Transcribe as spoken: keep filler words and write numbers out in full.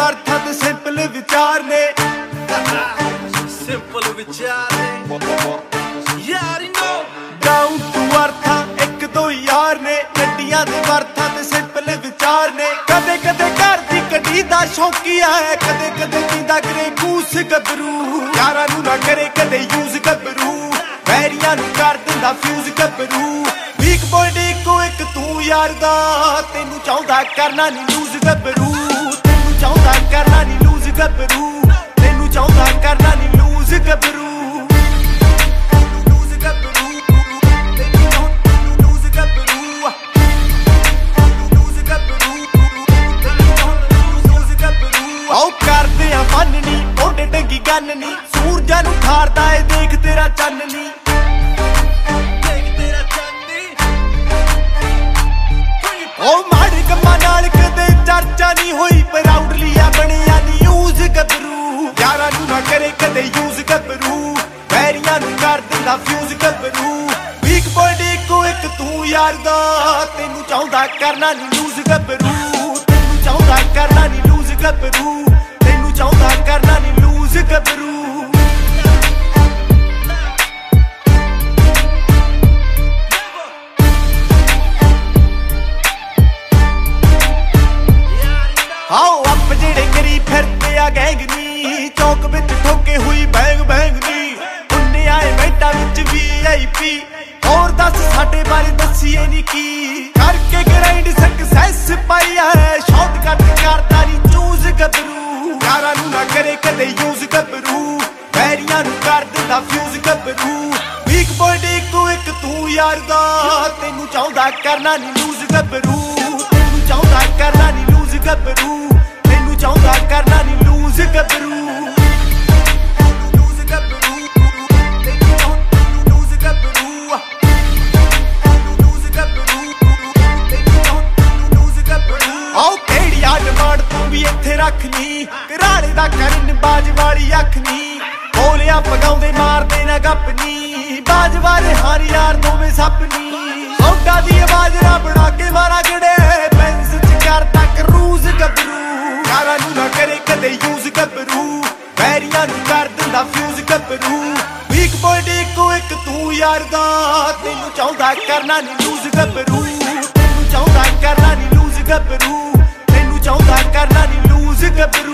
ਅਰਥਾਂ ਤੇ ਸਿੰਪਲ ਵਿਚਾਰ ਨੇ ਸਿੰਪਲ ਵਿਚਾਰ ਨੇ ਯਾਰ ਨੋ ਡਾਊਨ ਟੂ ਅਰਥਾਂ ਇੱਕ ਦੋ ਯਾਰ ਨੇ ਗੱਡੀਆਂ ਦੇ ਵਰਥਾਂ ਤੇ ਸਿੰਪਲ ਵਿਚਾਰ ਨੇ ਕਦੇ ਕਦੇ ਘਰ ਦੀ ਗੱਡੀ ਦਾ ਸ਼ੌਕੀਆ ਹੈ ਕਦੇ ਕਦੇ ਪੀਂਦਾ ਕਰੇ ਕੂਸ ਗੱਭਰੂ ਯਾਰਾਂ ਨੂੰ ਨਾ ਕਰੇ ਕਦੇ ਯੂਜ਼ ਗੱਭਰੂ ਵੈਰੀਆਂ ਨੂੰ ਕਰ ਦਿੰਦਾ ਫਿਊਜ਼ ਗੱਭਰੂ ਵੀਕ ਬੋਡੀ ਕੋ ਇੱਕ ਤੂੰ ਯਾਰ ਦਾ ਤੈਨੂੰ ਚਾਹੁੰਦਾ ਕਰਨਾ ਨੀ ਲੂਜ਼ ਗੱਭਰੂ ਤੈਨੂੰ ਚਾਹੁੰਦਾ ਕਰਨਾ ਨੀ ਲੂਜ਼ ਗੱਭਰੂ ਤੈਨੂੰ ਚਾਹੁੰਦਾ ਕਰਨਾ ਨੀ ਲੂਜ਼ ਗੱਭਰੂ ਕਰਦੇ ਆ ਮਨ ਨੀ ਓਡੇ ਡੰਗੀ ਗੰਨ ਨੀ ਸੂਰਜਾਂ ਨੂੰ ਖਾਰਦਾ ਏ ਦੇਖ ਤੇਰਾ ਚੰਨ ਨੀ ਦੇਖ ਤੇਰਾ ਚੰਨੀ ਓ ਮਾੜੇ ਕੰਮਾਂ ਨਾਲ ਕਦੇ ਚਰਚਾ ਨਹੀਂ ਹੋਈ ਪ੍ਰਾਊਡਲੀ ਆ ਬਣਿਆ ਨੀ ਯੂਜ਼ ਗੱਭਰੂ ਯਾਰਾਂ ਨੂੰ ਨਾ ਕਰੇ ਕਦੇ ਯੂਜ਼ ਗੱਭਰੂ ਵੈਰੀਆਂ ਨੂੰ ਕਰ ਦਿੰਦਾ ਫਿਊਜ਼ ਗੱਭਰੂ ਵੀਕ ਬੋਡੀ ਕੋ ਇੱਕ ਤੂੰ ਯਾਰ ਦਾ ਤੈਨੂੰ ਚਾਹੁੰਦਾ ਕਰਨਾ ਨੀ ਲੂਜ਼ ਗੱਭਰੂ ਤੈਨੂੰ ਚਾਹੁੰਦਾ ਕਰਨਾ ਨੀ ਲੂਜ਼ ਗੱਭਰੂ ਤੈਨੂੰ ਚਾਹੁੰਦਾ ਕਰਨਾ ਨੀ ਲੂਜ਼ ਗੱਭਰੂ ਆਓ ਅੱਪ ਜਿਹੜੇ ਕਰੀ ਫਿਰਦੇ ਆ ਗੈਂਗ ਨੀ ਚੌਕ ਵਿੱਚ ਠੋਕੇ ਹੋਈ ਬੈਂਗ ਬੈਂਗ ਨੀ ਹੁੰਨੇ ਆਏ ਬੈਠਾ ਵਿੱਚ ਵੀ ਆਈ ਪੀ ਹੋਰ ਦੱਸ ਸਾਡੇ ਬਾਰੇ ਦੱਸੀਏ ਨੀ ਕੀ ਕਰਕੇ ਗ੍ਰਾਈਂਡ ਸਕਸੈਸ ਪਾਈਆ ਹੈ ਸ਼ਾਰਟਕਟ ਕਰਦਾ ਨੀ ਚੂਜ਼ ਗੱਭਰੂ ਯਾਰਾਂ ਨੂੰ ਨਾ ਕਰੇ ਕਦੇ ਯੂਜ਼ ਗੱਭਰੂ ਵੈਰੀਆਂ ਨੂੰ ਕਰ ਦਿੰਦਾ ਫਿਊਜ਼ ਗੱਭਰੂ ਵੀਕ ਬੋਡੀ ਕੋ ਇੱਕ ਤੂੰ ਯਾਰ ਦਾ ਤੈਨੂੰ ਚਾਹੁੰਦਾ ਕਰਨਾ ਨੀ ਲੂਜ਼ ਗੱਭਰੂ ਤੈਨੂੰ ਚਾਹੁੰਦਾ ਕਰਨਾ ਨੀ ਲੂਜ਼ ਗੱਭਰੂ ਤੈਨੂੰ ਚਾਹੁੰਦਾ ਕਰਨਾ ਨੀ ਲੂਜ਼ ਗੱਭਰੂ ਡਿਮਾਂਡ ਤੂੰ ਵੀ ਇੱਥੇ ਰੱਖਨੀ ਘਰਾਣੇ ਦਾ ਕਰਨ ਬਾਜ ਵਾਲੀ ਅੱਖ ਨੀ ਬੋਲਿਆ ਪਗਾਉਂਦੇ ਮਾਰਦੇ ਨਾ ਗੱਪਨੀ ਬਾਜ ਵਾਲੇ ਹਾਰ ਯਾਰ ਦੋਵੇਂ ਸੱਪਨੀ ਸੌਡਾ ਦੀ ਆਵਾਜ਼ ਨਾ ਬਣਾ ਕੇ ਮਾਰਾ ਗੜੇ ਬੈਂਸ ਚ ਕਰਦਾ ਕਰੂਜ਼ ਗੱਭਰੂ ਯਾਰਾਂ ਨੂੰ ਨਾ ਕਰੇ ਕਦੇ ਯੂਜ਼ ਗੱਭਰੂ ਵੈਰੀਆਂ ਨੂੰ ਕਰ ਦਿੰਦਾ ਫਿਊਜ਼ ਗੱਭਰੂ ਵੀਕ ਬੋਡੀ ਕੋ ਇੱਕ ਤੂੰ ਯਾਰ ਦਾ ਤੈਨੂੰ ਚਾਹੁੰਦਾ ਕਰਨਾ ਨੀ ਲੂਜ਼ ਗੱਭਰੂ ਤੈਨੂੰ ਚਾਹੁੰਦਾ ਕਰਨਾ ਨੀ ਲੂਜ਼ ਗੱਭਰੂ ਚਾਹੁੰਦਾ ਕਰਨਾ ਨੀ ਲੂਜ਼ ਗੱਭਰੂ